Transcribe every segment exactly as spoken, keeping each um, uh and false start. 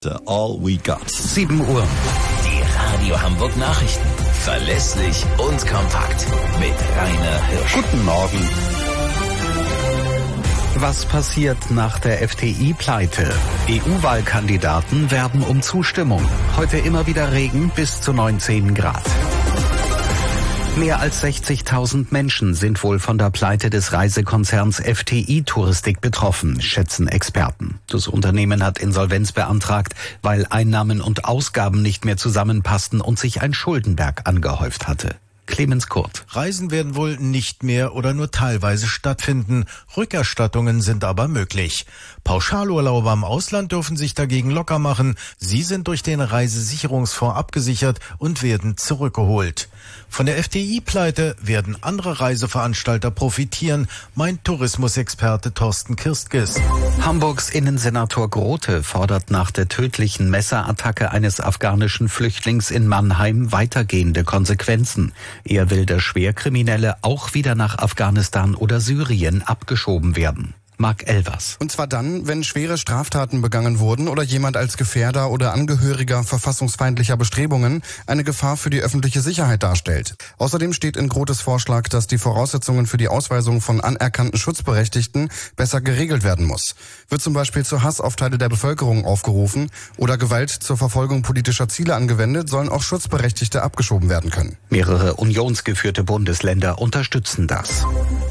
All we got. sieben Uhr. Die Radio Hamburg Nachrichten. Verlässlich und kompakt. Mit Rainer Hirsch. Guten Morgen. Was passiert nach der F T I-Pleite? E U-Wahlkandidaten werben um Zustimmung. Heute immer wieder Regen bis zu neunzehn Grad. Mehr als sechzigtausend Menschen sind wohl von der Pleite des Reisekonzerns F T I Touristik betroffen, schätzen Experten. Das Unternehmen hat Insolvenz beantragt, weil Einnahmen und Ausgaben nicht mehr zusammenpassten und sich ein Schuldenberg angehäuft hatte. Clemens Kurt. Reisen werden wohl nicht mehr oder nur teilweise stattfinden. Rückerstattungen sind aber möglich. Pauschalurlauber im Ausland dürfen sich dagegen locker machen. Sie sind durch den Reisesicherungsfonds abgesichert und werden zurückgeholt. Von der F T I-Pleite werden andere Reiseveranstalter profitieren, meint Tourismusexperte Thorsten Kirstges. Hamburgs Innensenator Grote fordert nach der tödlichen Messerattacke eines afghanischen Flüchtlings in Mannheim weitergehende Konsequenzen. Er will, dass Schwerkriminelle auch wieder nach Afghanistan oder Syrien abgeschoben werden. Marc Elvers. Und zwar dann, wenn schwere Straftaten begangen wurden oder jemand als Gefährder oder Angehöriger verfassungsfeindlicher Bestrebungen eine Gefahr für die öffentliche Sicherheit darstellt. Außerdem steht in Grotes Vorschlag, dass die Voraussetzungen für die Ausweisung von anerkannten Schutzberechtigten besser geregelt werden muss. Wird zum Beispiel zu Hass auf Teile der Bevölkerung aufgerufen oder Gewalt zur Verfolgung politischer Ziele angewendet, sollen auch Schutzberechtigte abgeschoben werden können. Mehrere unionsgeführte Bundesländer unterstützen das.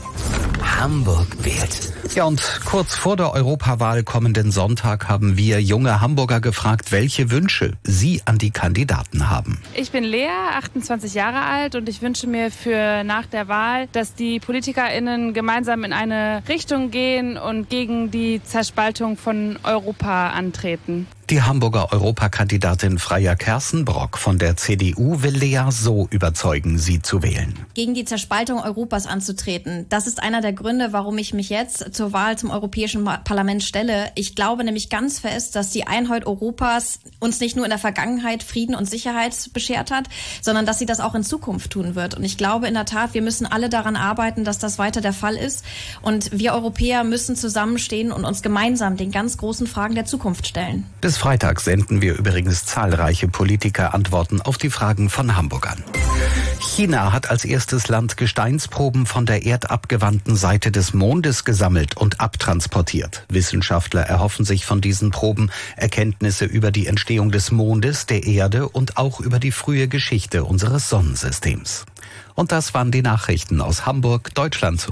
Hamburg wählt. Ja, und kurz vor der Europawahl kommenden Sonntag haben wir junge Hamburger gefragt, welche Wünsche sie an die Kandidaten haben. Ich bin Lea, achtundzwanzig Jahre alt, und ich wünsche mir für nach der Wahl, dass die PolitikerInnen gemeinsam in eine Richtung gehen und gegen die Zerspaltung von Europa antreten. Die Hamburger Europakandidatin Freya Kersenbrock von der C D U will Lea so überzeugen, sie zu wählen. Gegen die Zerspaltung Europas anzutreten, das ist einer der Gründe, warum ich mich jetzt zur Wahl zum Europäischen Parlament stelle. Ich glaube nämlich ganz fest, dass die Einheit Europas uns nicht nur in der Vergangenheit Frieden und Sicherheit beschert hat, sondern dass sie das auch in Zukunft tun wird. Und ich glaube in der Tat, wir müssen alle daran arbeiten, dass das weiter der Fall ist. Und wir Europäer müssen zusammenstehen und uns gemeinsam den ganz großen Fragen der Zukunft stellen. Bis Freitag senden wir übrigens zahlreiche Politiker-Antworten auf die Fragen von Hamburgern. China hat als erstes Land Gesteinsproben von der erdabgewandten Seite des Mondes gesammelt und abtransportiert. Wissenschaftler erhoffen sich von diesen Proben Erkenntnisse über die Entstehung des Mondes, der Erde und auch über die frühe Geschichte unseres Sonnensystems. Und das waren die Nachrichten aus Hamburg, Deutschland.